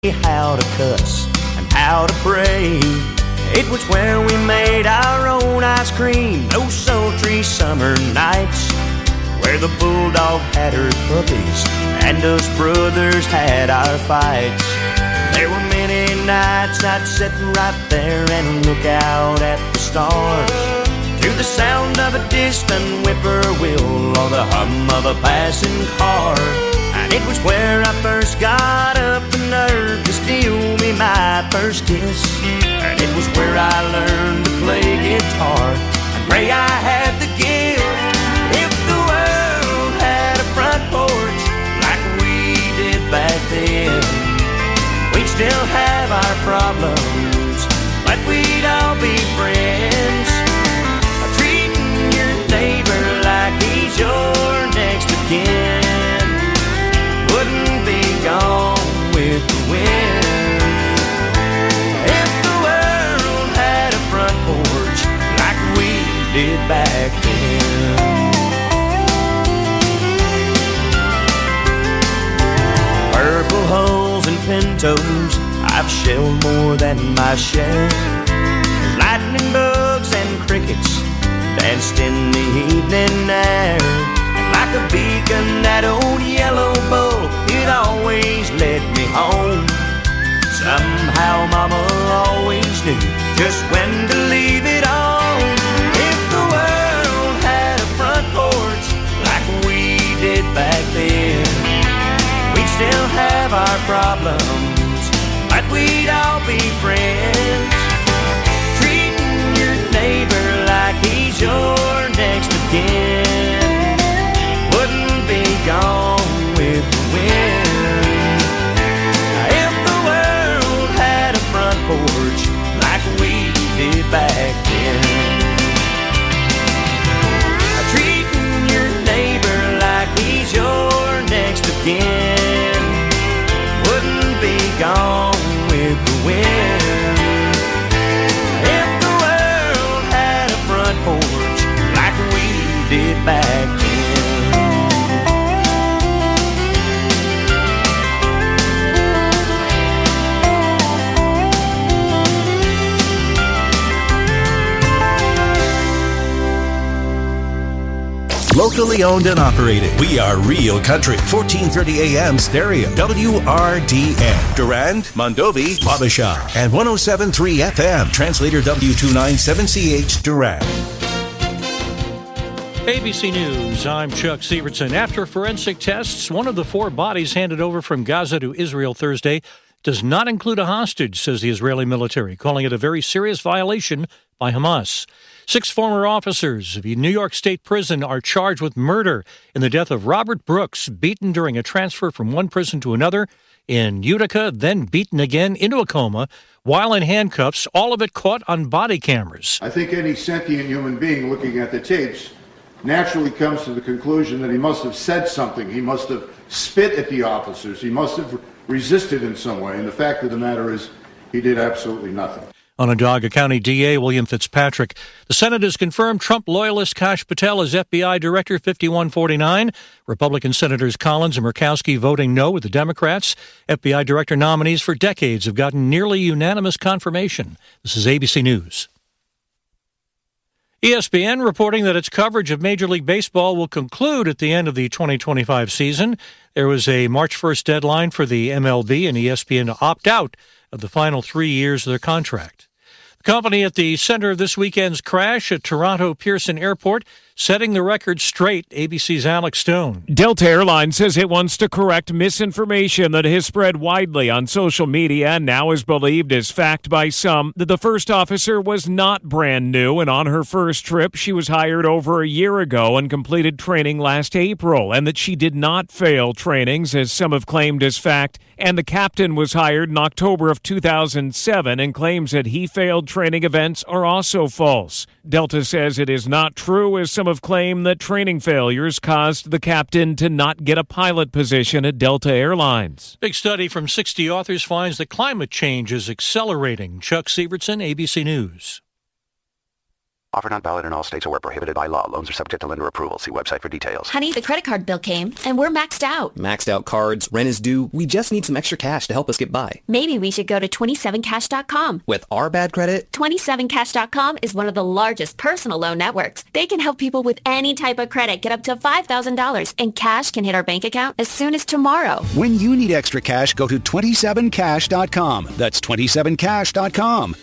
how to cuss and how to pray. It was where we made our own ice cream, those sultry summer nights, where the bulldog had her puppies and us brothers had our fights. There were many nights I'd sit right there and look out at the stars, to the sound of a distant whippoorwill or the hum of a passing car. And it was where I first got up the nerve to steal me my first kiss. And it was where I learned to play guitar and pray I had the gift. If the world had a front porch like we did back then, we'd still have our problems, but we'd all be friends. Treating your neighbor like he's your next of kin wouldn't be gone with the wind. If the world had a front porch like we did back then. Purple hulls and pintos, I've shelled more than my share. Lightning bugs and crickets danced in the evening air. Like a beacon, that old yellow bull, it always led me home. Somehow Mama always knew just when to leave it on. If the world had a front porch like we did back then, we'd still have our problems, but we'd all be friends. Treating your neighbor like he's your next of kin wouldn't be gone with the wind. If the world had a front porch like we did back then, treating your neighbor like he's your next of kin wouldn't be gone with the wind. If the world had a front porch like we did back then. Locally owned and operated. We are Real Country. 1430 AM stereo. WRDN. Durand, Mondovi, Wabasha. And 107.3 FM. Translator W297CH Durand. ABC News, I'm Chuck Sievertson. After forensic tests, one of the 4 bodies handed over from Gaza to Israel Thursday does not include a hostage, says the Israeli military, calling it a very serious violation by Hamas. 6 former officers of a New York State prison are charged with murder in the death of Robert Brooks, beaten during a transfer from one prison to another in Utica, then beaten again into a coma while in handcuffs, all of it caught on body cameras. I think any sentient human being looking at the tapes naturally comes to the conclusion that he must have said something. He must have spit at the officers. He must have resisted in some way. And the fact of the matter is he did absolutely nothing. Onondaga County DA William Fitzpatrick. The Senate has confirmed Trump loyalist Kash Patel as FBI Director 5149. Republican Senators Collins and Murkowski voting no with the Democrats. FBI Director nominees for decades have gotten nearly unanimous confirmation. This is ABC News. ESPN reporting that its coverage of Major League Baseball will conclude at the end of the 2025 season. There was a March 1st deadline for the MLB and ESPN to opt out of the final 3 years of their contract. The company at the center of this weekend's crash at Toronto Pearson Airport setting the record straight, ABC's Alex Stone. Delta Airlines says it wants to correct misinformation that has spread widely on social media and now is believed as fact by some that the first officer was not brand new, and on her first trip she was hired over a year ago and completed training last April, and that she did not fail trainings as some have claimed as fact, and the captain was hired in October of 2007 and claims that he failed training events are also false. Delta says it is not true, as some have claimed that training failures caused the captain to not get a pilot position at Delta Airlines. Big study from 60 authors finds that climate change is accelerating. Chuck Sievertson, ABC News. Offer not valid in all states or where prohibited by law. Loans are subject to lender approval. See website for details. Honey, the credit card bill came, and we're maxed out. Maxed out cards, rent is due. We just need some extra cash to help us get by. Maybe we should go to 27cash.com. With our bad credit? 27cash.com is one of the largest personal loan networks. They can help people with any type of credit get up to $5,000, and cash can hit our bank account as soon as tomorrow. When you need extra cash, go to 27cash.com. That's 27cash.com.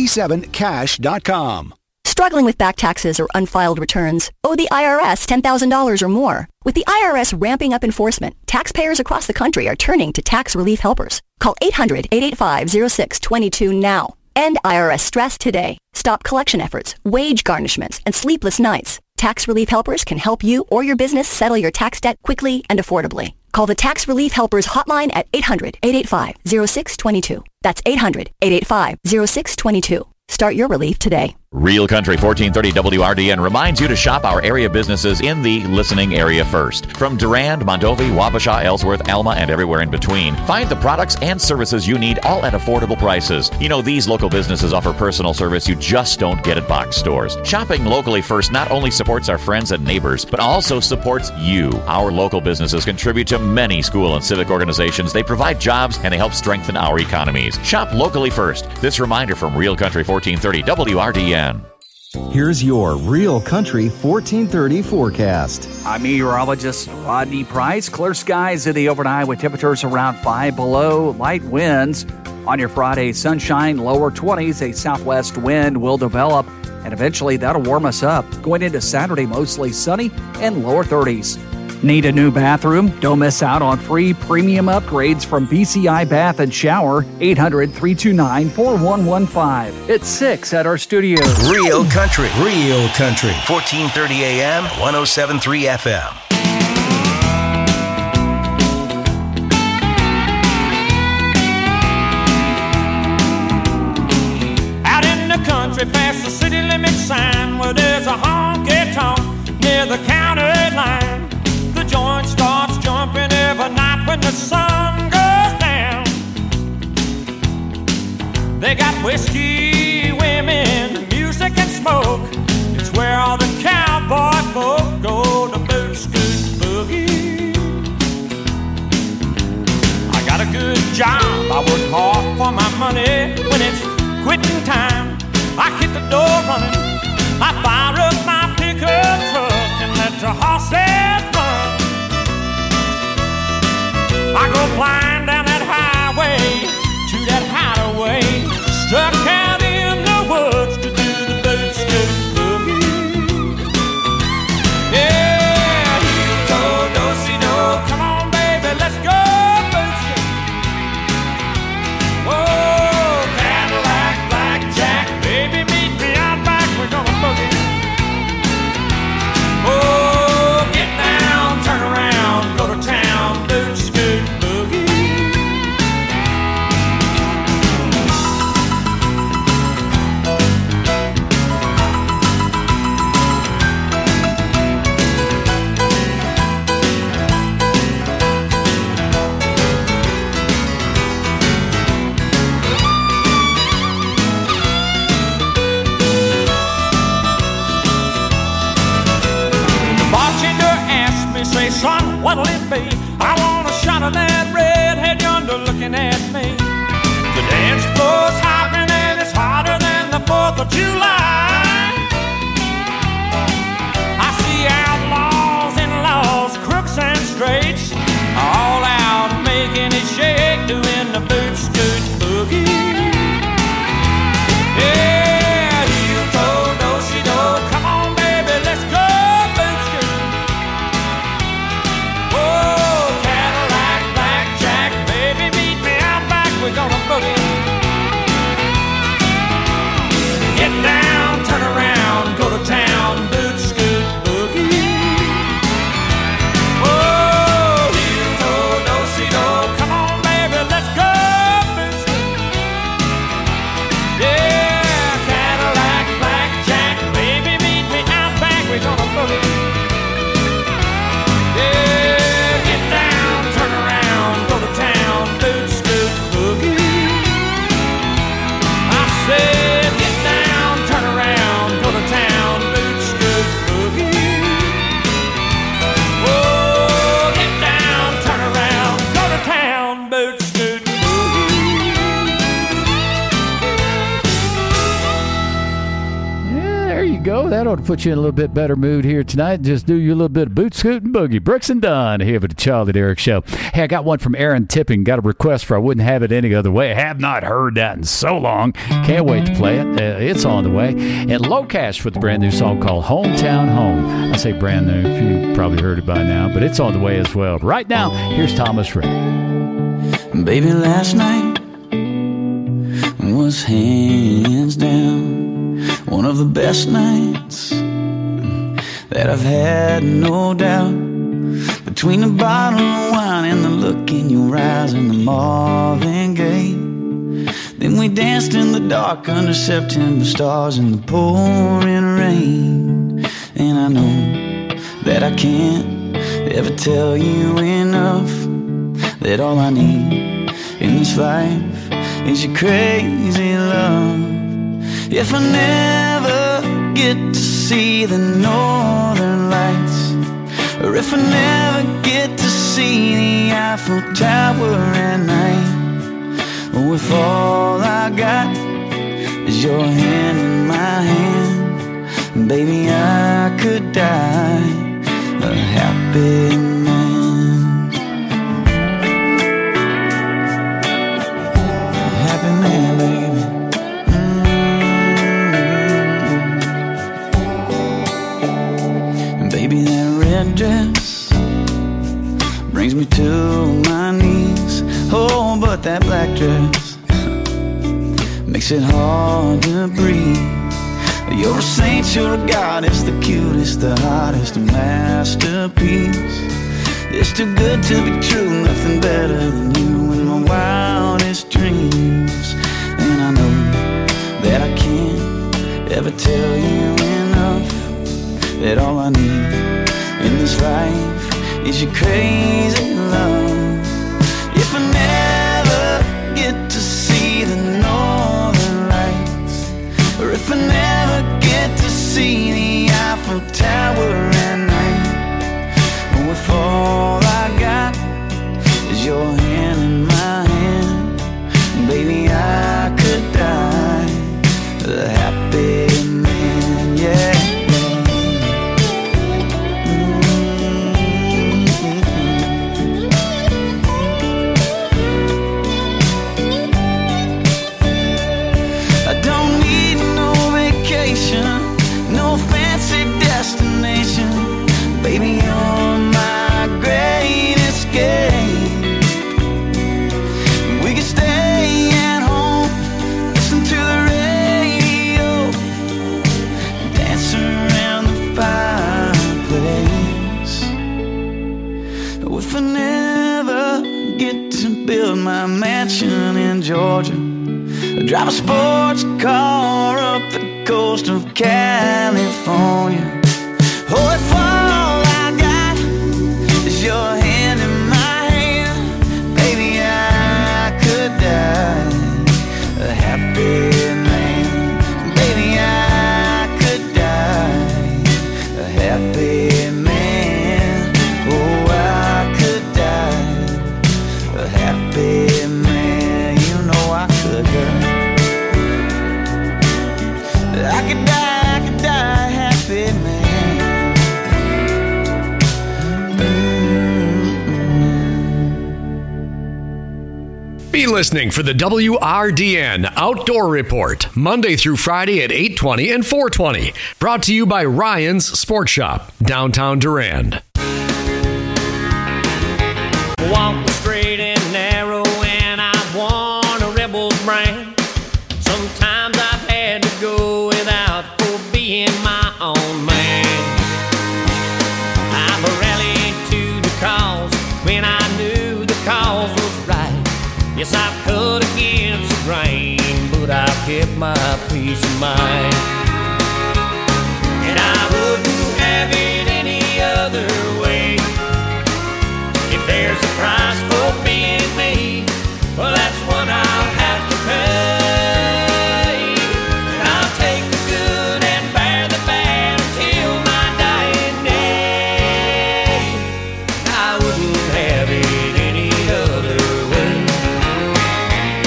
27cash.com. Struggling with back taxes or unfiled returns? Owe the IRS $10,000 or more? With the IRS ramping up enforcement, taxpayers across the country are turning to tax relief helpers. Call 800-885-0622 now. End IRS stress today. Stop collection efforts, wage garnishments, and sleepless nights. Tax relief helpers can help you or your business settle your tax debt quickly and affordably. Call the Tax Relief Helpers hotline at 800-885-0622. That's 800-885-0622. Start your relief today. Real Country 1430 WRDN reminds you to shop our area businesses in the listening area first. From Durand, Mondovi, Wabasha, Ellsworth, Alma, and everywhere in between. Find the products and services you need all at affordable prices. You know, these local businesses offer personal service you just don't get at box stores. Shopping locally first not only supports our friends and neighbors, but also supports you. Our local businesses contribute to many school and civic organizations. They provide jobs and they help strengthen our economies. Shop locally first. This reminder from Real Country 1430 WRDN. Here's your Real Country 1430 forecast. I'm meteorologist Rodney Price. Clear skies in the overnight with temperatures around 5 below. Light winds. On your Friday, sunshine, lower 20s. A southwest wind will develop, and eventually that'll warm us up. Going into Saturday, mostly sunny and lower 30s. Need a new bathroom? Don't miss out on free premium upgrades from BCI Bath and Shower. 800-329-4115. It's 6 at our studio. Real Country. 1430 AM, 107.3 FM. Out in the country past the city limit sign where there's a honky-tonk near the county line. The joint starts jumping every night when the sun goes down. They got whiskey, women, music and smoke. It's where all the cowboy folk go to boot, scoot, boogie. I got a good job, I work hard for my money. When it's quitting time, I hit the door running. I fire up my pickup truck and let the horses run. I go flying down that highway to that hideaway, stuck out in the woods to do the boot scoot boogie. Yeah, do-si-do, come on baby, let's go boot scoot. Whoa, Cadillac, blackjack, baby meet me out back, we're gonna boogie. Oh, get down, turn around, go to town, boot scoot. Say, son, what'll it be? I want a shot of that redhead yonder looking at me. The dance floor's hopping and it's hotter than the 4th of July. I see outlaws and laws, crooks and straights, all out making it shake, doing the boot scoot boogie. Yeah, heel toe, do-si-do, come on baby, let's go. We're gonna boogie. Get down, turn around, go to town, boot scoot boogie. Oh, heel toe, do-si-do, come on baby, let's go boot scoot. Yeah, Cadillac, blackjack, baby meet me out back, we're gonna boogie. Yeah, get down, turn around, go to town, boot scoot boogie. go. That ought to put you in a little bit better mood here tonight. Just do you a little bit of boot scoot and boogie. Brooks and Dunn here with the Charlie Derrick Show. Hey, I got one from Aaron Tipping. Got a request for I Wouldn't Have It Any Other Way. I have not heard that in so long. Can't wait to play it. It's on the way. And Low Cash with a brand new song called Hometown Home. I say brand new. You probably heard it by now, but it's on the way as well. Right now, here's Thomas Rhett. Baby, last night was hands down one of the best nights that I've had, no doubt. Between the bottle of wine and the look in your eyes and the Marvin Gaye, then we danced in the dark under September stars in the pouring rain. And I know that I can't ever tell you enough that all I need in this life is your crazy love. If I never get to see the northern lights, or if I never get to see the Eiffel Tower at night, or if all I got is your hand in my hand, baby, I could die a happy man. Man, baby. And baby, that red dress brings me to my knees. Oh, but that black dress makes it hard to breathe. You're a saint, you're a goddess, the cutest, the hottest, a masterpiece. It's too good to be true, nothing better than you in my wildest dreams. And I know that I can't ever tell you enough that all I need in this life is your crazy love. If I never get to see the northern lights, or if I never get to see the Eiffel Tower at night, or if all I got is your hand in my hand, baby, I could die a happy man, yeah. I don't need no vacation, no fancy destination, baby, you're my great escape. We can stay at home, listen to the radio, dance around the fireplace. If I never get to build my mansion in Georgia, drive a sports car up the coast of California, oh, if all I got is your hand in my hand, baby, I could die a happy man. Baby, I could die a happy man. Oh, I could die a happy man. You know I could, girl. I could die a happy man. Be listening for the WRDN Outdoor Report, Monday through Friday at 8:20 and 4:20. Brought to you by Ryan's Sports Shop, downtown Durand. Walk straight and narrow, and I want a Rebel brand. Sometimes I've had to go without for being my own man. I've rallied to the cause when I knew the cause was right. Yes, I've cut against the grain, but I've kept my peace of mind. And I wouldn't have it any other way. If there's a price for being me, well, that's what I'll have to pay. And I'll take the good and bear the bad until my dying day. I wouldn't have it any other way.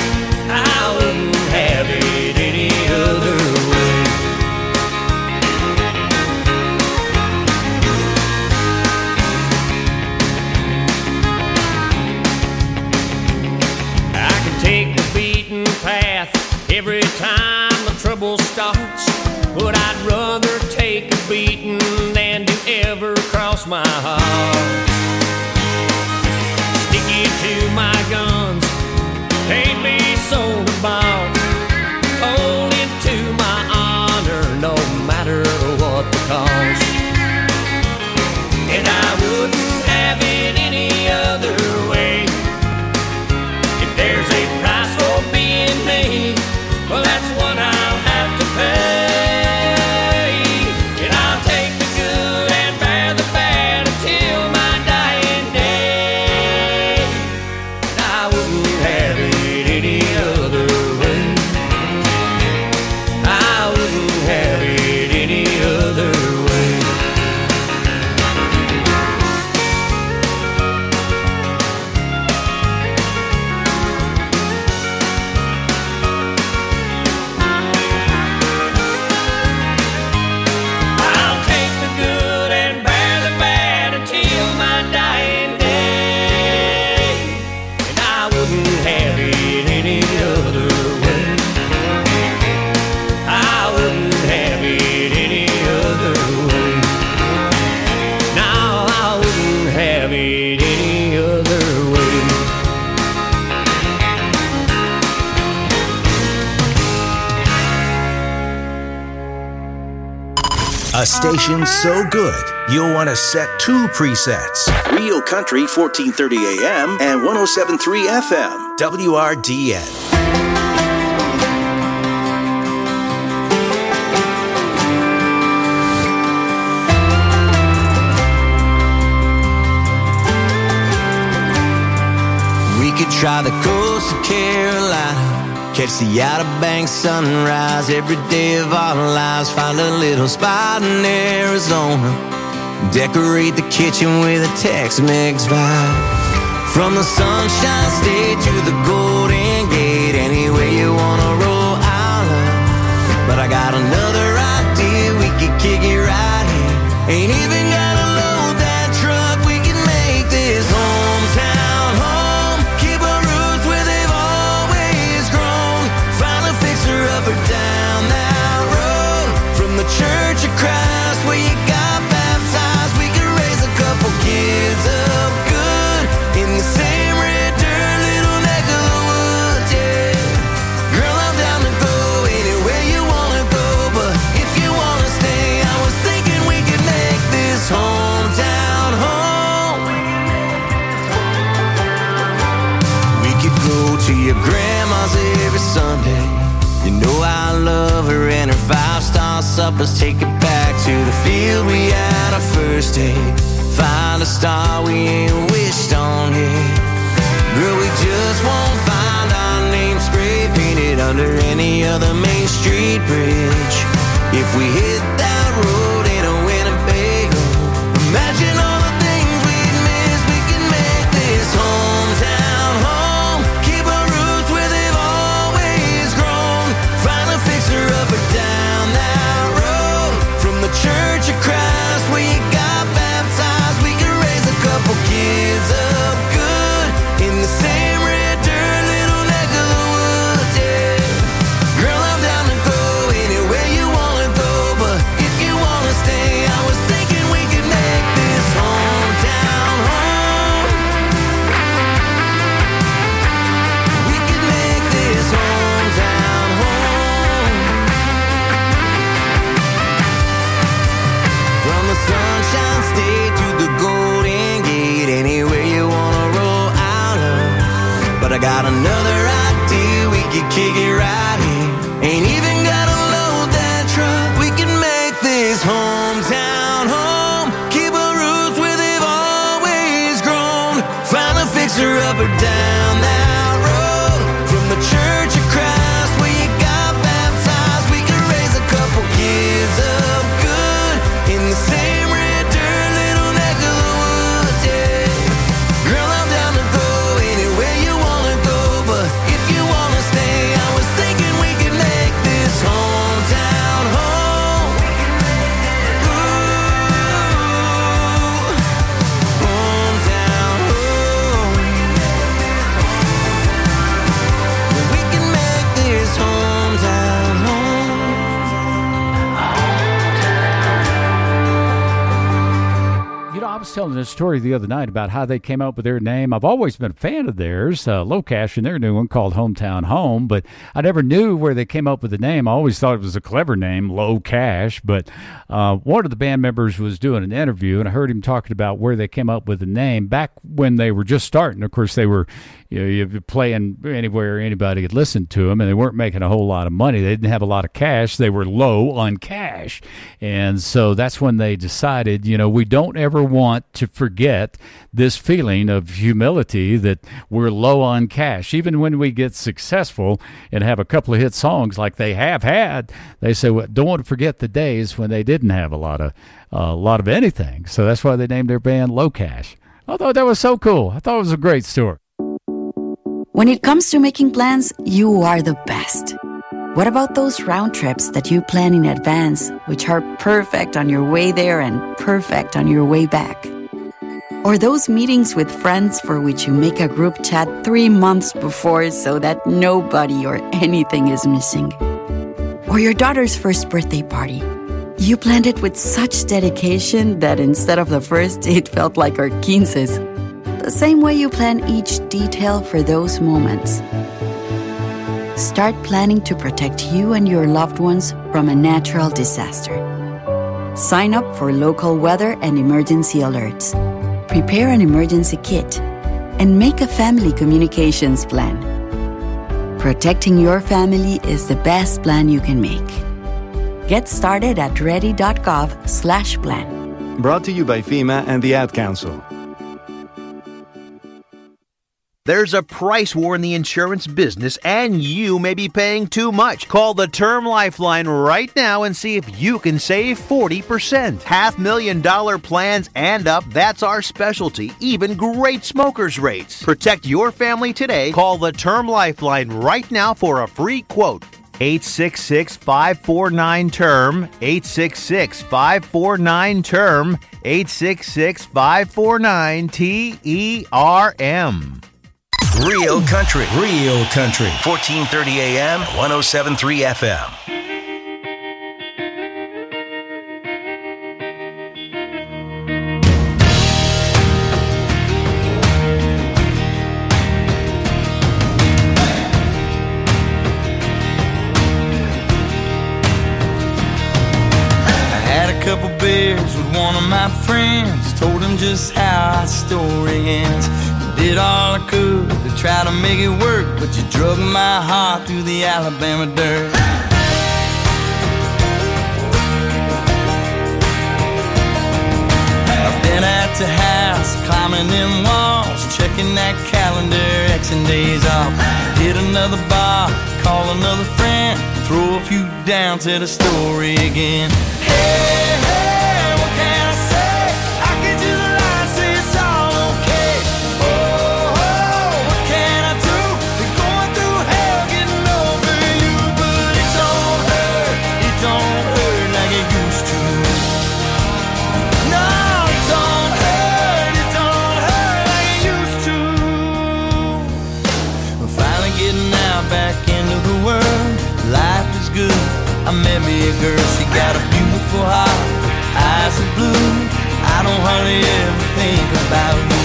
I wouldn't have it any other way. Every time the trouble starts, but I'd rather take a beating than to ever cross my heart. Sticky to my guns, can't be sold or bought. Holding to my honor, no matter what the cost. And I wouldn't have it any other way. If there's a price for being me, well, that's what I'll have to pay. And I'll take the good and bear the bad until my dying day. And I wouldn't have it any other way. I wouldn't have it any other way. I'll take the good and bear the bad until my dying day. And I wouldn't have it any other way. I wouldn't have it any other way. No, I wouldn't have it any other way. A station so good, you'll want to set two presets. Real Country 1430 AM and 107.3 FM, WRDN. We could try the coast of Carolina, catch the Outer Banks sunrise every day of our lives. Find a little spot in Arizona, decorate the kitchen with a Tex-Mex vibe. From the Sunshine State to the Golden Gate, anywhere you wanna roll, I'll love. But I got another idea, we could kick it right here. Ain't even gotta load that truck, we can make this hometown home. Keep our roots where they've always grown. Find a fixer up or down that road. From the Church of Christ where you got baptized, we could raise a couple kids up good in the same red dirt little neck of the woods, yeah. Girl, I'm down to go anywhere you wanna go, but if you wanna stay, I was thinking we could make this hometown home. We could go to your grandma's every Sunday. You know I love her and her 5-star suppers. Take it back to the field we had our first date. Find a star we ain't wished on yet. Girl, we just won't find our name spray painted under any other Main Street bridge. If we hit that road in a Winnebago, imagine all the things we'd miss. We can make this hometown home. Keep our roots where they've always grown. Find a fixer up or down that road. From the Church of Christ where you got baptized, we can raise a couple kids up good in the same red dirt little neck of the woods, yeah. Girl, I'm down to go anywhere you wanna go, but if you wanna stay, I was thinking we could make this hometown home. We could make this hometown home. From the Sunshine State to the Golden Gate, anywhere you wanna roll out of. But I got another idea, we could kick it right here. Ain't even gotta load that truck, we can make this hometown home. Keep our roots where they've always grown. Find a fixer up or down that road. From the Church of Christ where you got baptized, we can raise a couple kids up good in the same red dirt little neck of the woods, yeah. Girl, I'm down to go anywhere you wanna go, but if you wanna stay, I was thinking we could make this was telling this story the other night about how they came up with their name. I've always been a fan of theirs, LoCash, and their new one called Hometown Home, but I never knew where they came up with the name. I always thought it was a clever name, LoCash, but one of the band members was doing an interview, and I heard him talking about where they came up with the name back when they were just starting. Of course, they were playing anywhere anybody could listen to them, and they weren't making a whole lot of money. They didn't have a lot of cash. They were low on cash, and so that's when they decided, we don't ever want to forget this feeling of humility that we're low on cash. Even when we get successful and have a couple of hit songs like they have had, they say, well, don't want to forget the days when they didn't have a lot of anything. So that's why they named their band LoCash. I thought that was so cool. I thought it was a great story. When it comes to making plans, you are the best. What about those round trips that you plan in advance, which are perfect on your way there and perfect on your way back? Or those meetings with friends for which you make a group chat 3 months before so that nobody or anything is missing? Or your daughter's first birthday party. You planned it with such dedication that instead of the first, it felt like our 15's. The same way you plan each detail for those moments. Start planning to protect you and your loved ones from a natural disaster. Sign up for local weather and emergency alerts. Prepare an emergency kit. And make a family communications plan. Protecting your family is the best plan you can make. Get started at ready.gov/plan. Brought to you by FEMA and the Ad Council. There's a price war in the insurance business, and you may be paying too much. Call the Term Lifeline right now and see if you can save 40%. $500,000 plans and up, that's our specialty. Even great smokers' rates. Protect your family today. Call the Term Lifeline right now for a free quote. 866-549-TERM, 866-549-TERM, 866-549-TERM. Real country, 1430 AM, 107.3 FM. Couple beers with one of my friends, told him just how our story ends. Did all I could to try to make it work, but you drug my heart through the Alabama dirt. I've been at the house, climbing them walls, checking that calendar, Xing days off. Hit another bar, call another friend, throw a few down to the story again. Hey, hey, what can I say? I can just lie and say it's all okay. Oh, oh, what can I do? Been going through hell getting over you, but it don't hurt like it used to. No, it don't hurt like it used to. We're finally getting out back into the world. Life is good. I met me a girl, she got a beautiful heart, eyes of blue. I don't hardly ever think about you.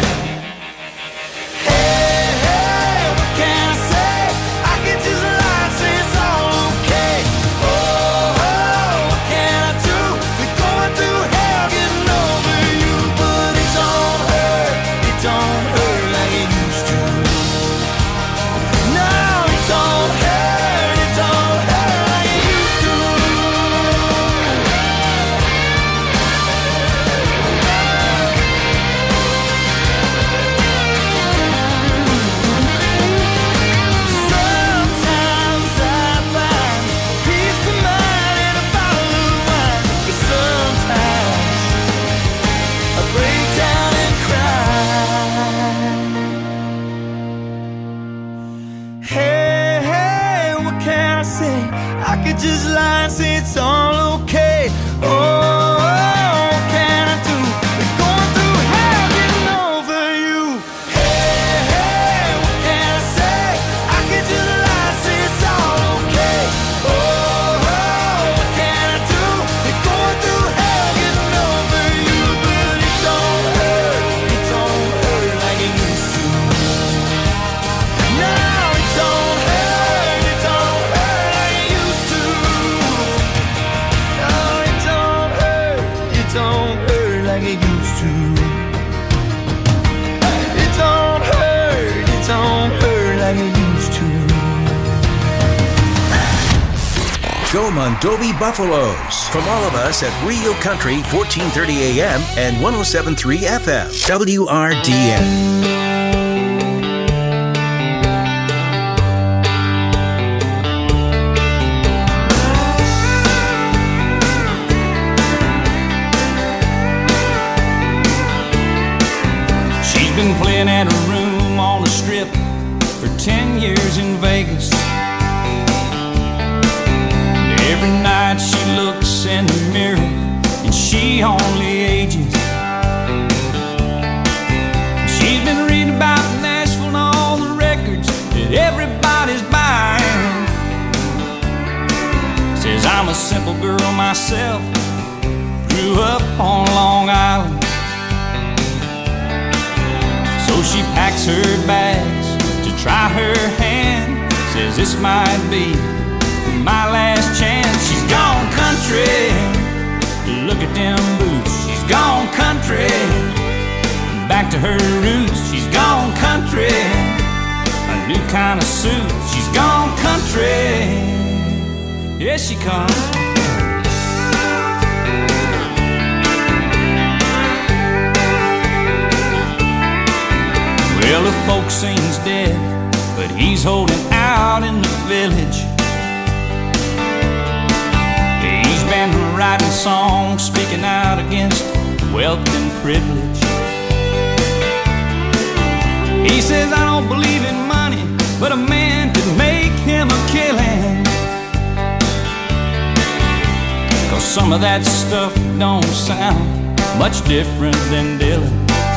Hey, hey, what can I say? I can just lie and say it's all okay. Oh, oh, what can I do? We're going through hell getting over you, but it don't hurt like it used to. No, it don't hurt. Just lie and say it's all okay. Oh, what can I do? We're going through hell getting over you. Hey, hey, what can I say? I can just lie and say it's all okay. Oh, what can I do? We're going through hell getting over you, but it don't Go Mondovi Buffaloes. From all of us at Real Country, 1430 AM and 107.3 FM. WRDN. Been playing at a room on the strip for 10 years in Vegas. Every night she looks in the mirror and she only ages. She's been reading about Nashville and all the records that everybody's buying. Says I'm a simple girl myself, grew up on Long Island. So she packs her bags to try her hand. Says this might be my last chance. She's gone country, look at them boots. She's gone country, back to her roots. She's gone country, a new kind of suit. She's gone country, here she comes. Well, the folk scene's dead, but he's holding out in the village. He's been writing songs, speaking out against wealth and privilege. He says, I don't believe in money, but a man could make him a killing. 'Cause some of that stuff don't sound much different than Dylan.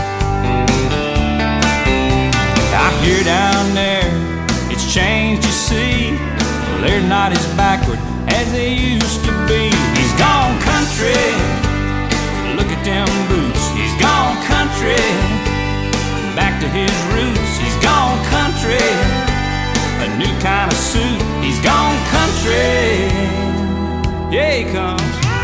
Out here down there, it's changed, you see. Well, they're not as backward as they used to be. He's gone country, look at them boots. He's gone country, back to his roots. He's gone country, a new kind of suit. He's gone country, yeah he comes.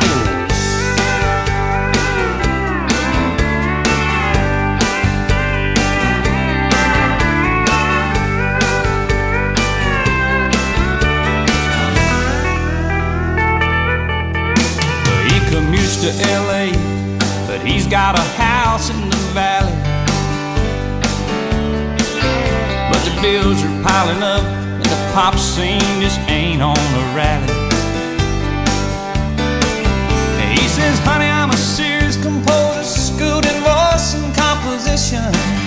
Commutes to LA, but he's got a house in the valley. But the bills are piling up and the pop scene just ain't on the rally. And he says, honey, I'm a serious composer, schooled in voice and composition.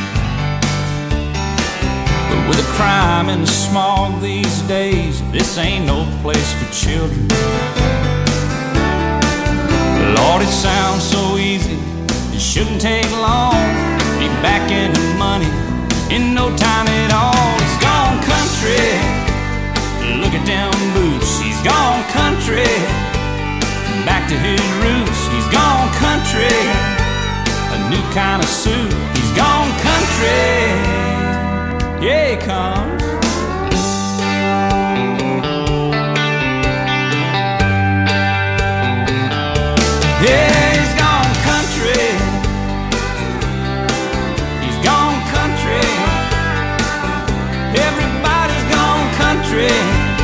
But with the crime and the smog these days, this ain't no place for children. Lord, it sounds so easy, it shouldn't take long. Be back in the money in no time at all. He's gone country, look at them boots. He's gone country, back to his roots. He's gone country, a new kind of suit. He's gone country, yeah he comes. Yeah, he's gone country. He's gone country. Everybody's gone country.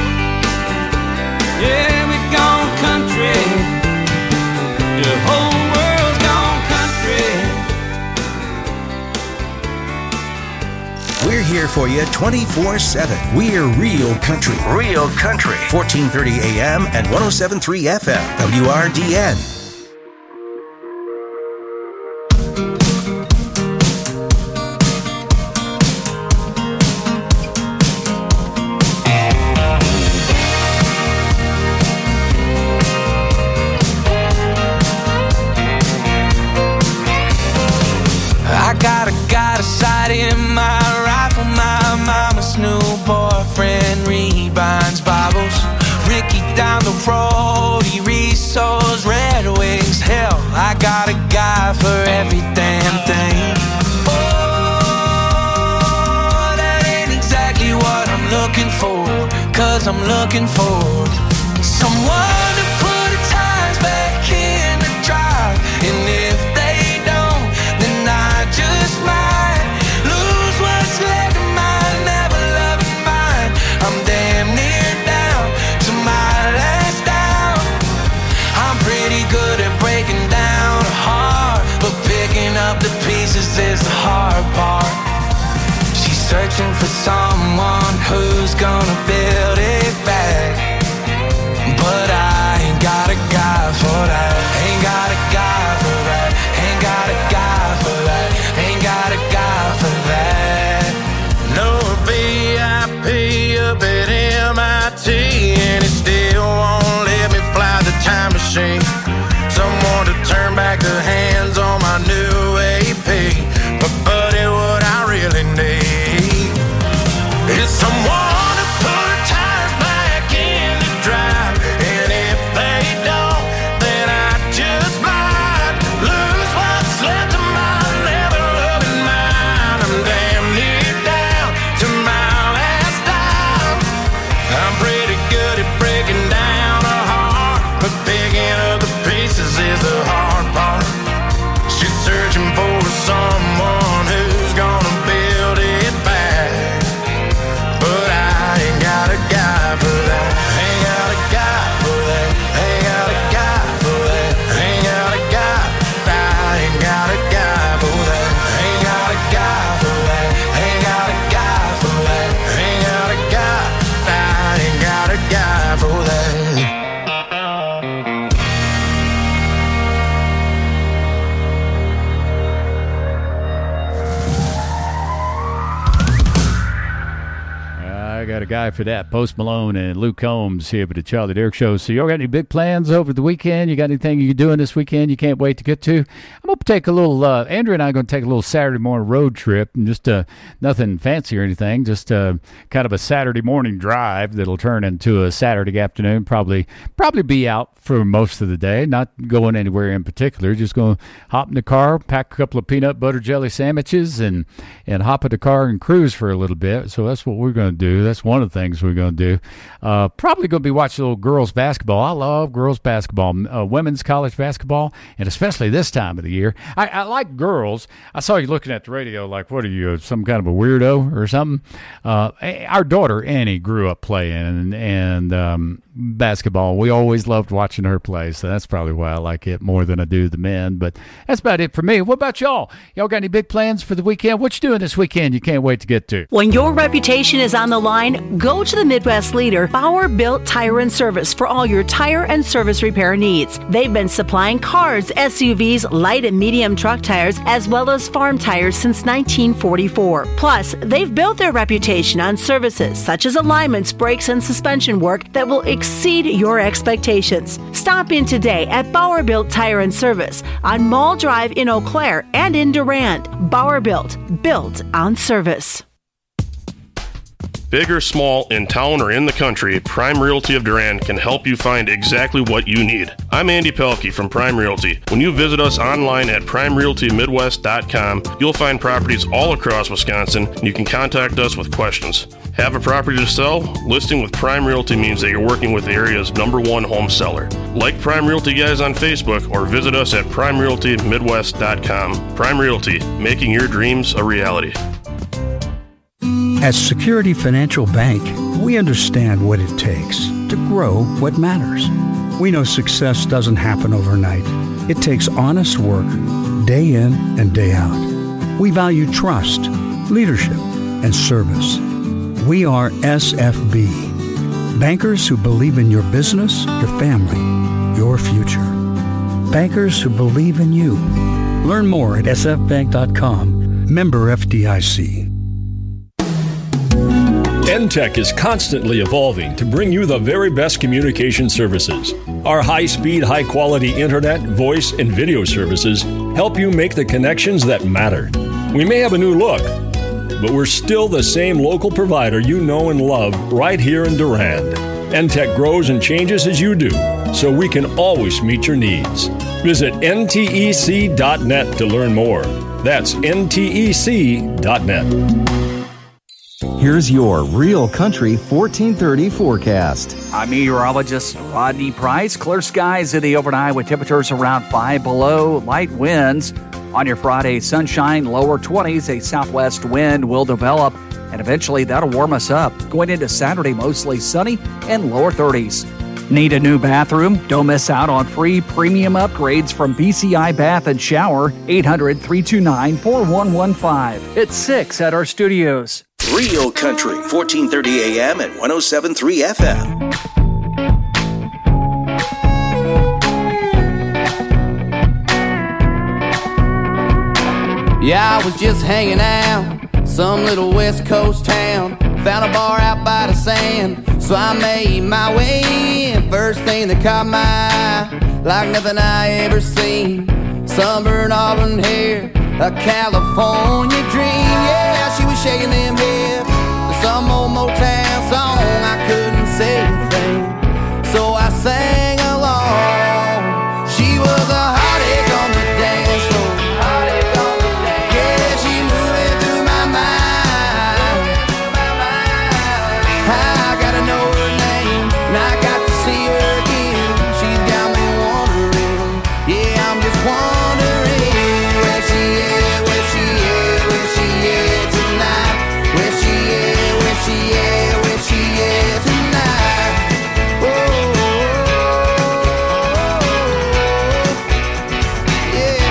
Yeah, we've gone country. The whole world's gone country. We're here for you 24/7. We're Real Country. Real Country. 1430 AM and 107.3 FM. WRDN. Down the road, he resows Red Wings. Hell, I got a guy for every damn thing. Oh, that ain't exactly what I'm looking for. 'Cause I'm looking for someone to put the tires back in the drive. And if they don't, then I just might lose what's left of my never loving mind. I'm damn near down to my last pieces is the hard part. She's searching for someone who's gonna build it back. But I ain't got a guy for that. Ain't got a guy for that. Ain't got a guy for that. Ain't got a guy for that. No VIP up at MIT, and it still won't let me fly the time machine. Someone to turn back the hands on my new AP. But buddy, what I really need is someone to put tires back in the drive. And if they don't, then I just might lose what's left of my never-loving mind. I'm damn near down to my last dime. I'm pretty good at breaking down a heart, but picking up the pieces is the hard part. She's searching for someone who's gonna build it back. But I ain't got a guy for that. Ain't got a guy for that. Ain't got a guy for that. Ain't got a guy. I ain't got a guy for that. Ain't got a guy for that. Ain't got a guy for that. Ain't got a guy. I ain't got a guy for that. I got a guy for that. Post Malone and Luke Combs here with the Charlie Derrick Show. So you all got any big plans over the weekend? You got anything you're doing this weekend you can't wait to get to? I'm going to take a little, Andrew and I are going to take a little Saturday morning road trip. And just nothing fancy or anything. Just kind of a Saturday morning drive that'll turn into a Saturday afternoon. Probably be out for most of the day. Not going anywhere in particular. Just going to hop in the car, pack a couple of peanut butter jelly sandwiches, and hop in the car and cruise for a little bit. So that's what we're going to do. That's one of the things we're going to do. Probably going to be watching a little girls basketball. I love girls basketball, women's college basketball, and especially this time of the year. I like girls. I saw you looking at the radio like, what are you, some kind of a weirdo or something? Our daughter, Annie, grew up playing and basketball. We always loved watching her play, so that's probably why I like it more than I do the men. But that's about it for me. What about y'all? Y'all got any big plans for the weekend? What you doing this weekend you can't wait to get to? When your reputation is on the line, go to the Midwest leader, Bauer Built Tire and Service, for all your tire and service repair needs. They've been supplying cars, SUVs, light and medium truck tires, as well as farm tires since 1944. Plus, they've built their reputation on services such as alignments, brakes, and suspension work that will exceed your expectations. Stop in today at Bauer Built Tire and Service on Mall Drive in Eau Claire and in Durand. Bauer Built on service. Big or small, in town or in the country, Prime Realty of Durand can help you find exactly what you need. I'm Andy Pelkey from Prime Realty. When you visit us online at PrimeRealtyMidwest.com, you'll find properties all across Wisconsin, and you can contact us with questions. Have a property to sell? Listing with Prime Realty means that you're working with the area's #1 home seller. Like Prime Realty Guys on Facebook or visit us at PrimeRealtyMidwest.com. Prime Realty, making your dreams a reality. At Security Financial Bank, we understand what it takes to grow what matters. We know success doesn't happen overnight. It takes honest work, day in and day out. We value trust, leadership, and service. We are SFB, bankers who believe in your business, your family, your future. Bankers who believe in you. Learn more at sfbank.com. Member FDIC. NTEC is constantly evolving to bring you the very best communication services. Our high-speed, high-quality internet, voice, and video services help you make the connections that matter. We may have a new look, but we're still the same local provider you know and love right here in Durand. NTEC grows and changes as you do, so we can always meet your needs. Visit ntec.net to learn more. That's ntec.net. Here's your Real Country 1430 forecast. I'm meteorologist Rodney Price. Clear skies in the overnight with temperatures around 5 below, light winds. On your Friday, sunshine, lower 20s, a southwest wind will develop, and eventually that'll warm us up. Going into Saturday, mostly sunny and lower 30s. Need a new bathroom? Don't miss out on free premium upgrades from BCI Bath and Shower. 800-329-4115. It's 6 at our studios. Real Country, 1430 AM and 107.3 FM. Yeah, I was just hanging out, some little West Coast town. Found a bar out by the sand, so I made my way in. First thing that caught my eye, like nothing I ever seen. Sunburned auburn hair, a California dream. Yeah, she was shaking them hips to some old Motown song. I couldn't say a thing, so I sang along. She was a heartache on the dance floor. Yeah, she moving through my mind. I gotta know her name, and I got to see her again. She's got me wondering, yeah, I'm just wondering where she is, where she is, where she is tonight. Where she is, where she is, where she is tonight. Oh, yeah.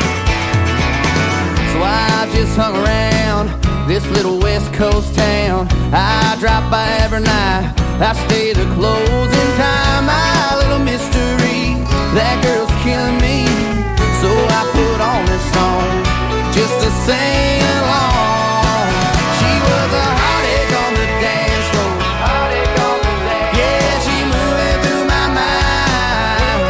So I just hung around this little West Coast town. I drop by every night, I stay to closing time. My little mystery, that girl's killing me. So I put on this song just to sing along. She was a heartache on the dance floor. Yeah, she moving through my mind.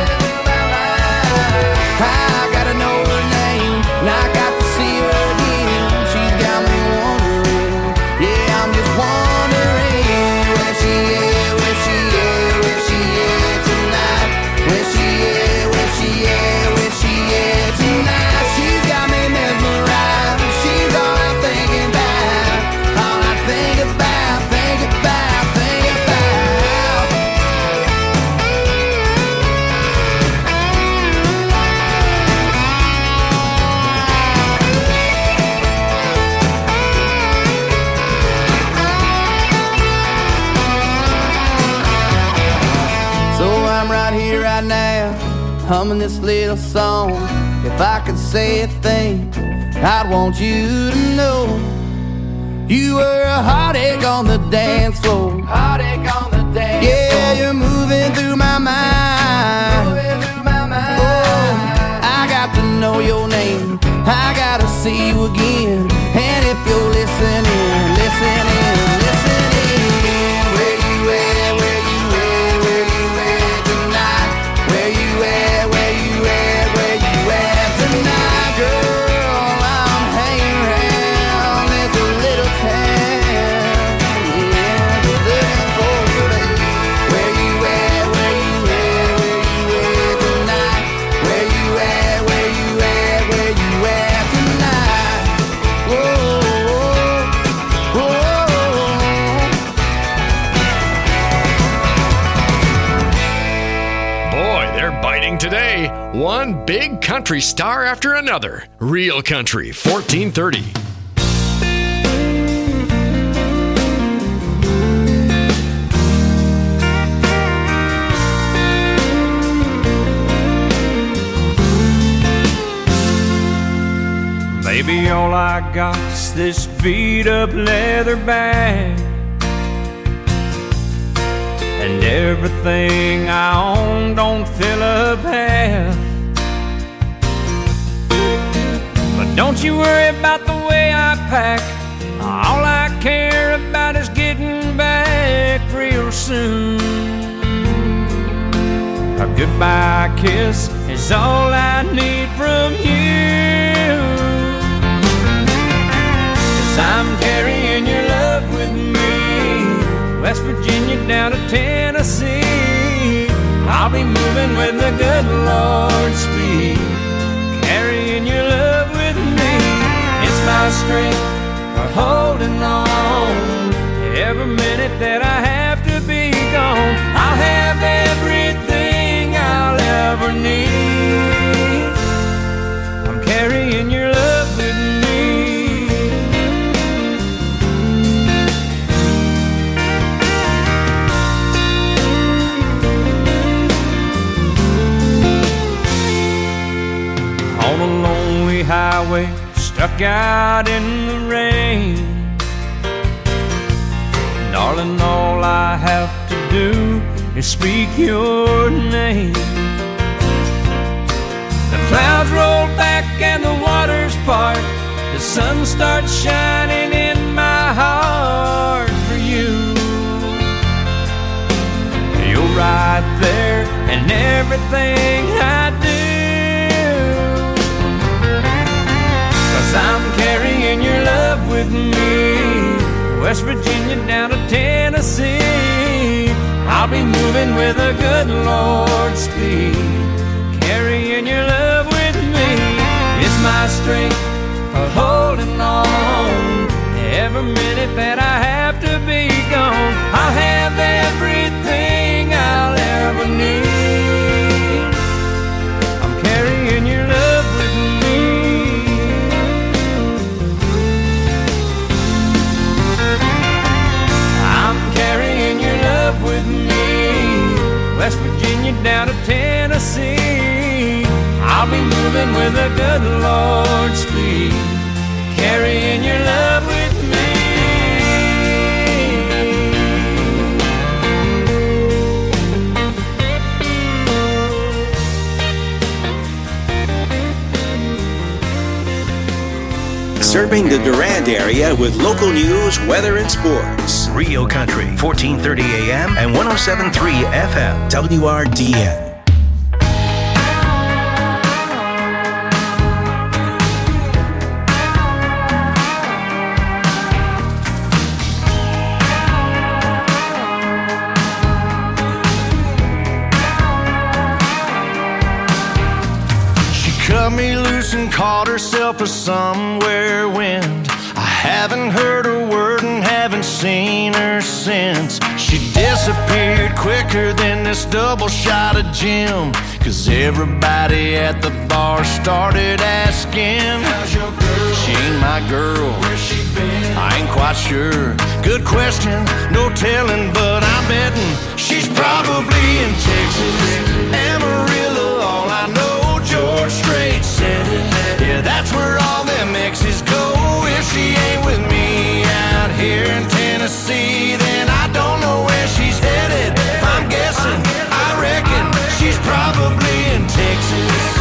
I gotta know her name, and I got to see her again. She's got me wondering, yeah, I'm just wondering where she is, where she is, where she is tonight. Where she is, where she is, where she is tonight. She's got me mesmerized. She's all I'm thinking about, all I think about, think about, think about. So I'm right here, right now, humming this little song. If I could say a thing, I'd want you to know you were a heartache on the dance floor. Heartache on the dance floor. Yeah, you're moving through my mind. Moving through my mind. Oh, I got to know your name, I gotta see you again. And if you're listening, listening, listening, where you at, where you at, where you at tonight? Where you at, where you at, where you at tonight? Girl, I'm hanging around this little town. Yeah, just looking for you, baby. Where you at, where you at, where you at tonight? Where you at, where you at, where you at tonight? Whoa, whoa, whoa. Boy, they're biting today. One big country star after another. Real Country, 1430. Baby, all I got's this beat up leather bag, and everything I own don't fill up half. But don't you worry about the way I pack. All I care about is getting back real soon. A goodbye kiss is all I need from you. 'Cause I'm carrying your love with me, West Virginia down to Tennessee. I'll be moving with the good Lord's speed, carrying your love with me. It's my strength for holding on every minute that I have to be gone. I'll have everything I'll ever need. I'm carrying your love with me. driveway, stuck out in the rain. Darling, all I have to do is speak your name. The clouds roll back and the waters part. The sun starts shining in my heart for you. You're right there in everything I do. 'Cause I'm carrying your love with me, West Virginia down to Tennessee. I'll be moving with a good Lord's speed, carrying your love with me. It's my strength for holding on. Every minute that I have to be gone, I'll have everything I'll ever need. I'm carrying your love with me. I'm carrying your love with me, West Virginia down to Tennessee. I'll be moving with a good Lord's speed, carrying your love with me. Serving the Durand area with local news, weather, and sports. Rio Country, 1430 AM and 107.3 FM. WRDN. Cut me loose and caught herself a somewhere wind. I haven't heard a word and haven't seen her since. She disappeared quicker than this double shot of gin. 'Cause everybody at the bar started asking, how's your girl? She ain't my girl. Where's she been? I ain't quite sure. Good question, no telling, but I'm betting she's probably in Texas. Amarillo, all I know. George Strait said it. Yeah, that's where all them exes go. If she ain't with me out here in Tennessee, then I don't know where she's headed. If I'm guessing, I reckon she's probably in Texas.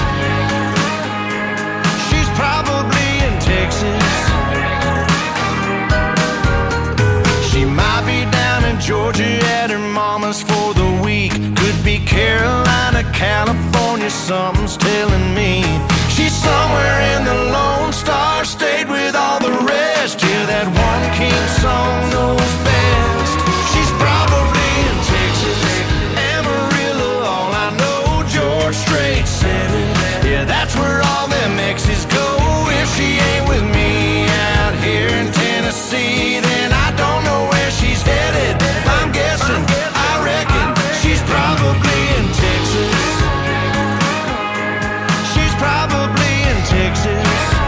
She's probably in Texas. She might be down in Georgia at her mama's for the week. Could be Carolina, California, something's telling me. She's somewhere in the Lone Star State with all the rest. Yeah, that one king song knows best. She's probably in Texas. Amarillo, all I know, George Strait said it. Yeah, that's where all them exes go. If she ain't with me out here in Tennessee, then I don't know where she's headed. If I'm guessing, I reckon she's probably in Texas. She's probably in Texas.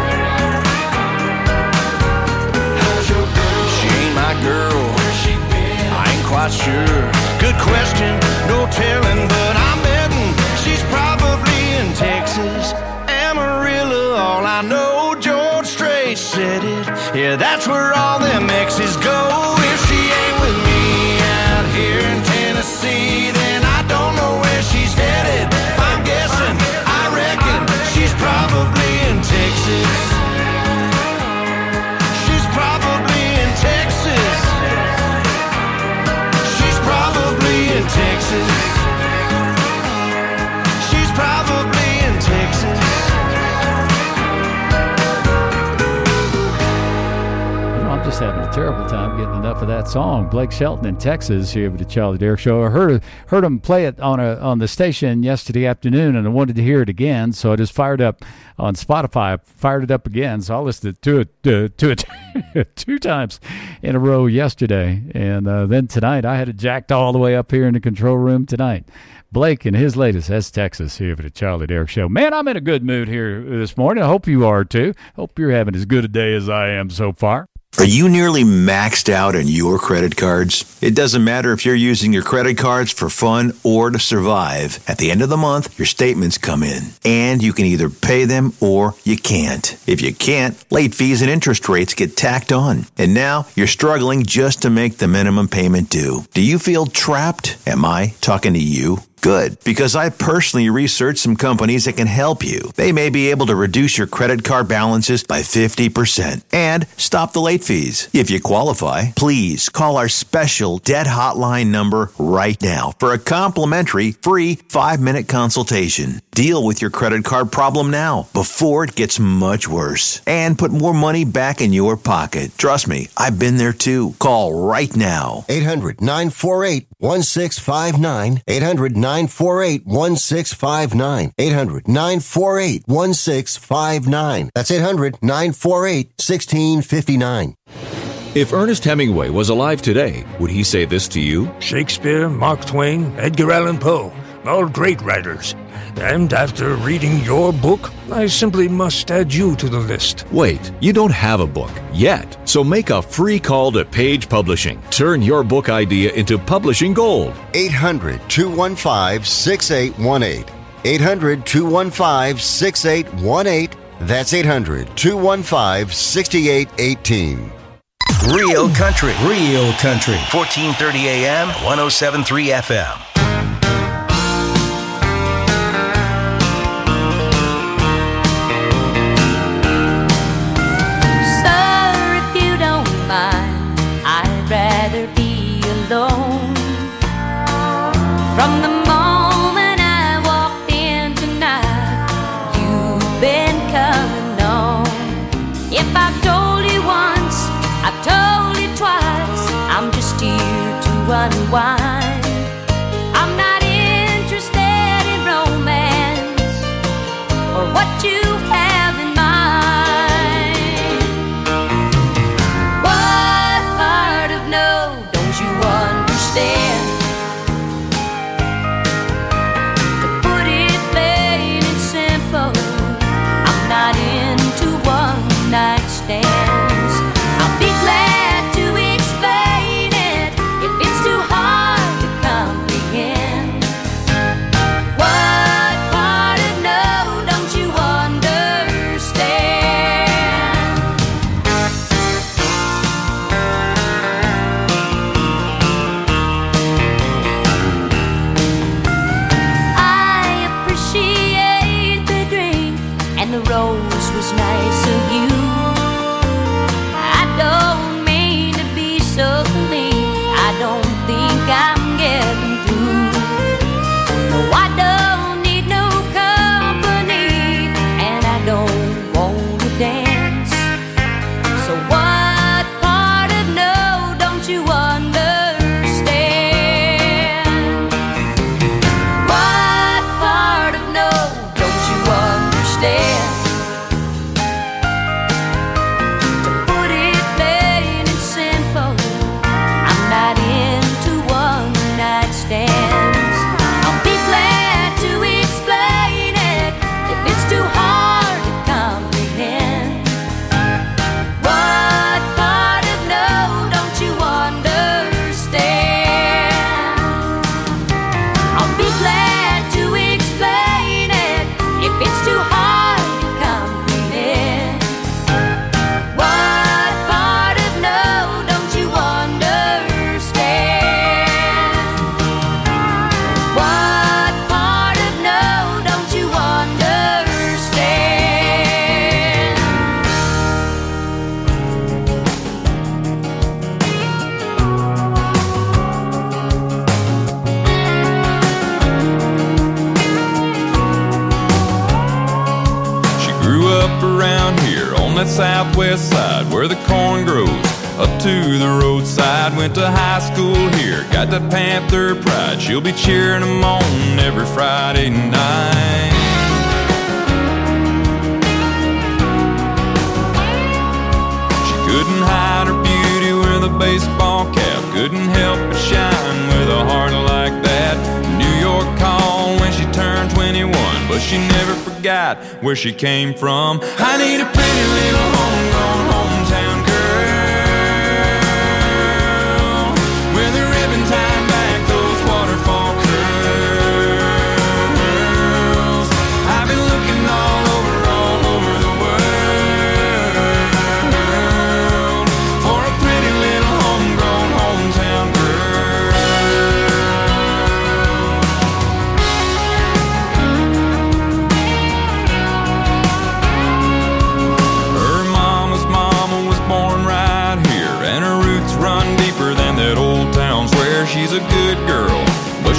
How's your girl? She ain't my girl. Where's she been? I ain't quite sure. Good question, no telling, but I'm betting she's probably in Texas. Amarillo, all I know, George Strait said it. Yeah, that's where all them exes go. If she ain't with me out here in Tennessee, then I don't know where she's headed. If I'm guessing, I reckon she's probably in Texas. She's probably in Texas. She's probably in Texas. She's probably in Texas. I'm just having a terrible time getting enough of that song. Blake Shelton in Texas here with the Charlie Dare Show. I heard him play it on the station yesterday afternoon, and I wanted to hear it again, so I just fired up on Spotify. Fired it up again, so I listened to it 2 times in a row yesterday, and then tonight I had it jacked all the way up here in the control room tonight. Blake and his latest, that's Texas, here for the Charlie Dare Show. Man, I'm in a good mood here this morning. I hope you are too. Hope you're having as good a day as I am so far. Are you nearly maxed out on your credit cards? It doesn't matter if you're using your credit cards for fun or to survive. At the end of the month, your statements come in, and you can either pay them or you can't. If you can't, late fees and interest rates get tacked on. And now you're struggling just to make the minimum payment due. Do you feel trapped? Am I talking to you? Good, because I personally researched some companies that can help you. They may be able to reduce your credit card balances by 50% and stop the late fees. If you qualify, please call our special debt hotline number right now for a complimentary free 5-minute consultation. Deal with your credit card problem now before it gets much worse and put more money back in your pocket. Trust me, I've been there too. Call right now. 800-948-1659. 800-948-1659. 800-948-1659. That's 800-948-1659. If Ernest Hemingway was alive today, would he say this to you? Shakespeare, Mark Twain, Edgar Allan Poe, all great writers. And after reading your book, I simply must add you to the list. Wait, you don't have a book yet. So make a free call to Page Publishing. Turn your book idea into publishing gold. 800-215-6818. 800-215-6818. That's 800-215-6818. Real Country. Real Country. 1430 AM, 107.3 FM. From the moment I walked in tonight, you've been coming on. If I've told you once, I've told you twice, I'm just here to unwind. I'm not interested in romance or what you have in mind. What part of no don't you understand? Night stands. I'll be glad to explain it if it's too hard to comprehend. What part of no don't you understand? I appreciate the drink and the rose was nice of you. Don't mean to be so mean. I don't think I'm getting through. No, I don't need no company, and I don't want to dance. So what part of no don't you understand? What part of no don't you understand? Southwest side where the corn grows, up to the roadside. Went to high school here, got that Panther pride. She'll be cheering them on every Friday night. She couldn't hide her beauty with a baseball cap, couldn't help but shine with a heart like that. New York called when she turned 21, but she never forgot where she came from. I need a pretty little homegrown hometown girl.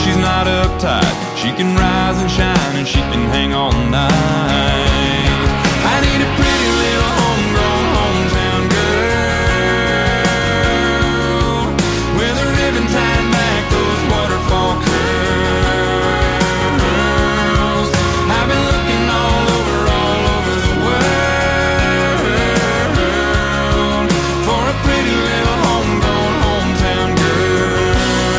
she's not uptight. She can rise and shine and she can hang all night. I need a pretty little homegrown hometown girl with a ribbon tied back those waterfall curls. I've been looking all over the world for a pretty little homegrown hometown girl.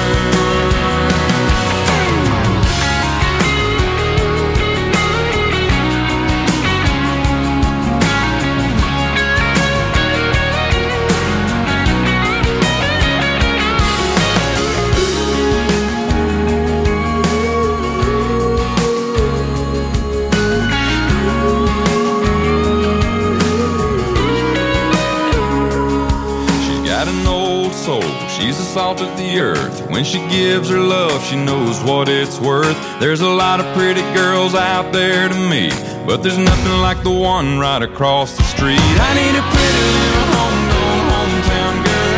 She's the salt of the earth. When she gives her love, she knows what it's worth. There's a lot of pretty girls out there to me, but there's nothing like the one right across the street. I need a pretty little homegrown hometown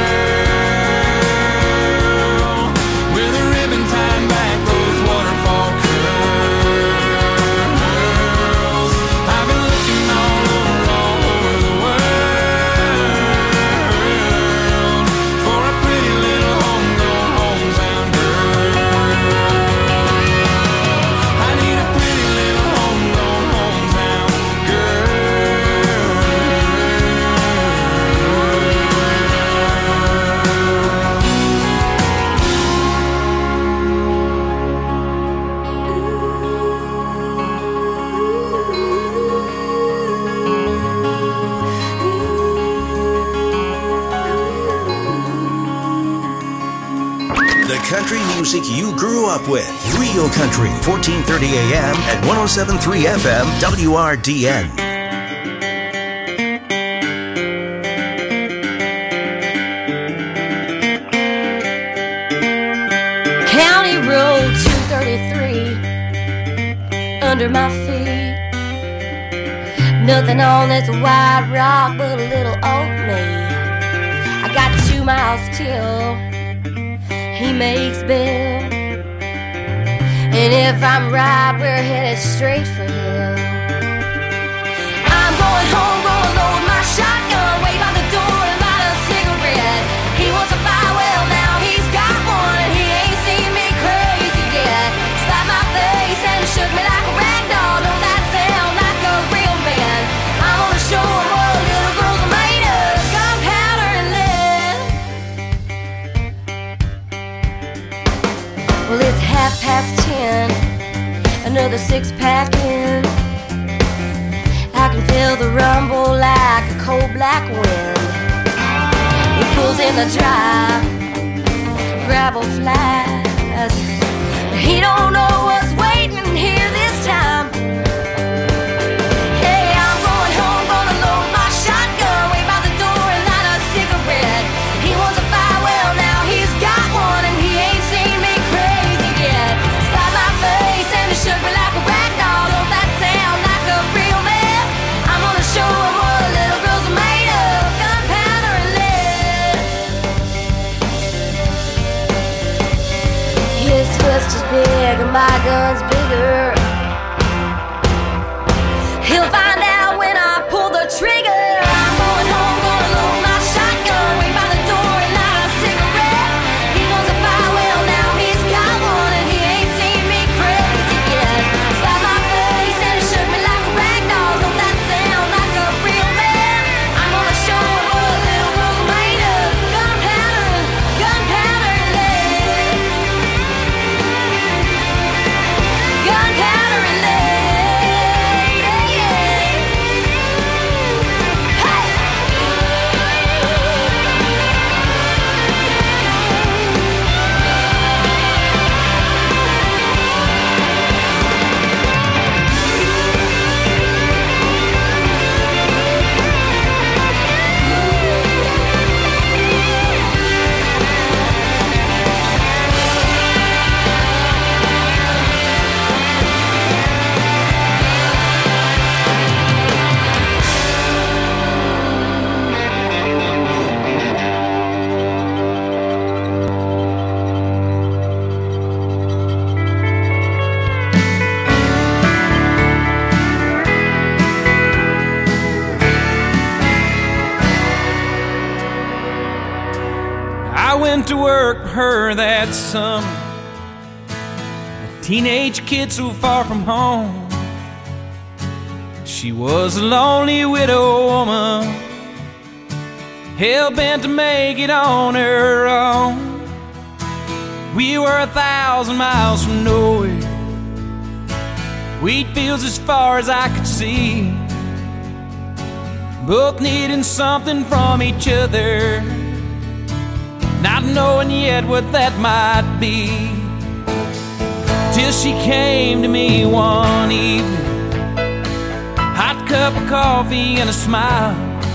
girl with a ribbon tied back those waterfall curls. I've been looking all over the world for a pretty little homegrown hometown girl. I need a pretty little homegrown hometown The country music you grew up with. Real Country, 1430 AM at 107.3 FM, WRDN. County Road 233 under my feet. Nothing on this white rock but a little old me. I got 2 miles till he makes bail, and if I'm right, we're headed straight for hell. I'm going home, gonna load my shotgun, wait by the door and light a cigarette. He wants a fire, well now he's got one, and he ain't seen me crazy yet. Slapped my face and shook me like a rag doll. Don't that sound like a real man? I'm gonna show him what little girls are made of, gunpowder and lead. Well, it's 10:30, another 6-pack in. I can feel the rumble like a cold black wind. He pulls in the drive, gravel flies. He don't know what's waiting here this time. Hey, I'm going home, gonna load my shotgun, wait by the door and light a cigarette. He wants a fire, well now he's got one, and he ain't seen me crazy yet. Slap my face and it shook me like a rag doll. Don't that sound like a real man? I'm gonna show him what little girls are made of, gunpowder and lead. His fist is big and my gun's bigger. He'll find out when I pull the trigger. I'm going home, gonna load my shotgun, wait by the door and light a cigarette. He wants a fire, well now he's got one, and he ain't seen me crazy yet. Slap my face and it shook me like a rag doll. Don't that sound like a real man? I'm gonna show him what little girls are made of, gunpowder and lead. Gunpowder. work for her that summer. A teenage kid so far from home. She was a lonely widow woman, hell-bent to make it on her own. We were 1,000 miles from nowhere, wheat fields as far as I could see, both needing something from each other, not knowing yet what that might be. Till she came to me one evening, hot cup of coffee and a smile,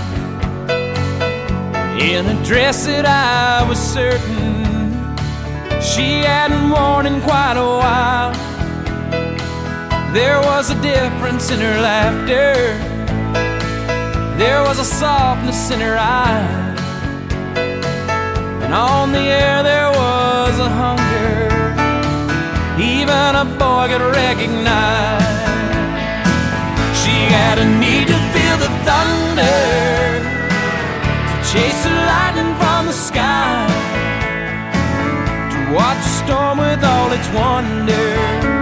in a dress that I was certain she hadn't worn in quite a while. There was a difference in her laughter, there was a softness in her eyes, and on the air there was a hunger even a boy could recognize. She had a need to feel the thunder, to chase the lightning from the sky, to watch a storm with all its wonder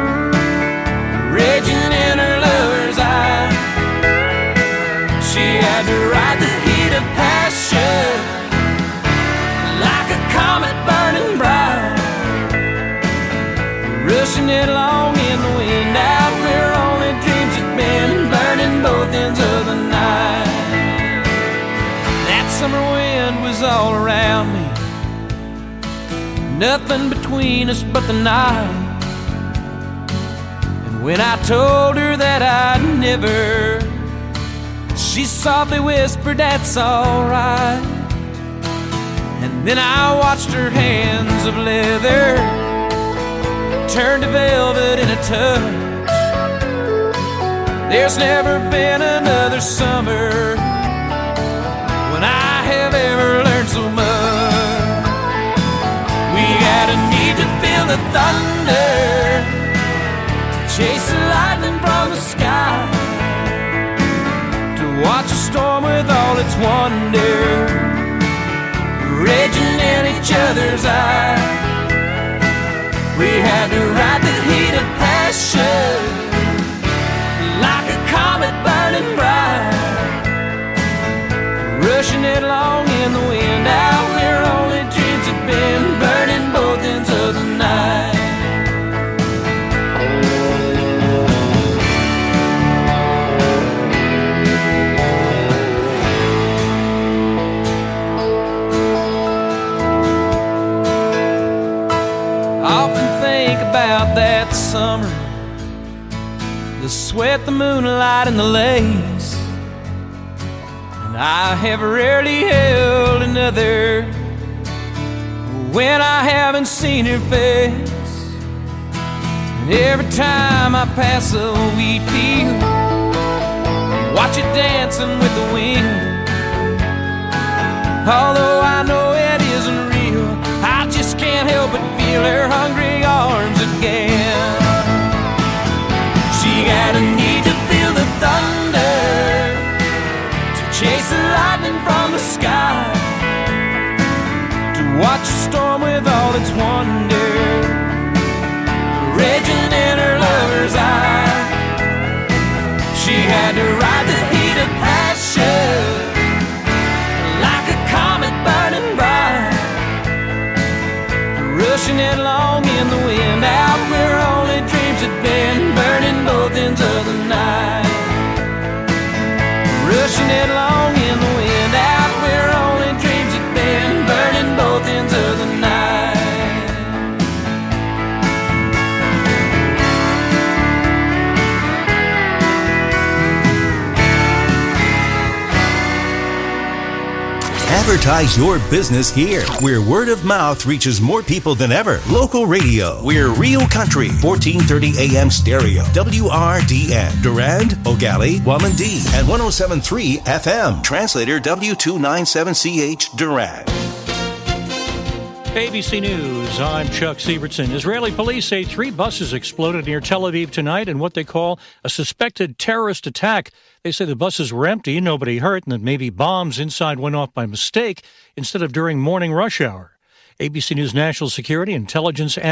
raging in her lover's eye. She had to ride the heat of passion like a comet burning bright, rushing it along in the wind out where only dreams had been, burning both ends of the night. That summer wind was all around me, nothing between us but the night. And when I told her that I'd never, she softly whispered, "That's alright." And then I watched her hands of leather turn to velvet in a touch. There's never been another summer when I have ever learned so much. We had a need to feel the thunder, to chase the lightning from the sky, to watch a storm with all its wonder raging in each other's eyes. We had to ride the heat of passion like a comet burning bright, rushing it along in the wind out where only dreams had been, burning both ends of the night. About that summer, the sweat, the moonlight, and the lace, and I have rarely held another when I haven't seen her face. And every time I pass a wheat field, watch it dancing with the wind, although I know it isn't real, I just can't help but feel her hungry arms again. She had a need to feel the thunder, to chase the lightning from the sky, to watch a storm with all its wonder raging in her lover's eye. She had to ride the heat of passion like a comet burning bright, rushing it along in the wind out where only dreams had been, burning both ends of the night. Rushing it along in the wind out where only dreams had been, burning both ends of the night. Advertise your business here, where word of mouth reaches more people than ever. Local radio. We're Real Country, 1430 AM stereo. WRDN. Durand, O'Galley, Wamandee, and 107.3 FM. Translator W297CH Durand. ABC News, I'm Chuck Sievertson. Israeli police say 3 buses exploded near Tel Aviv tonight in what they call a suspected terrorist attack. They say the buses were empty, nobody hurt, and that maybe bombs inside went off by mistake instead of during morning rush hour. ABC News national security, intelligence,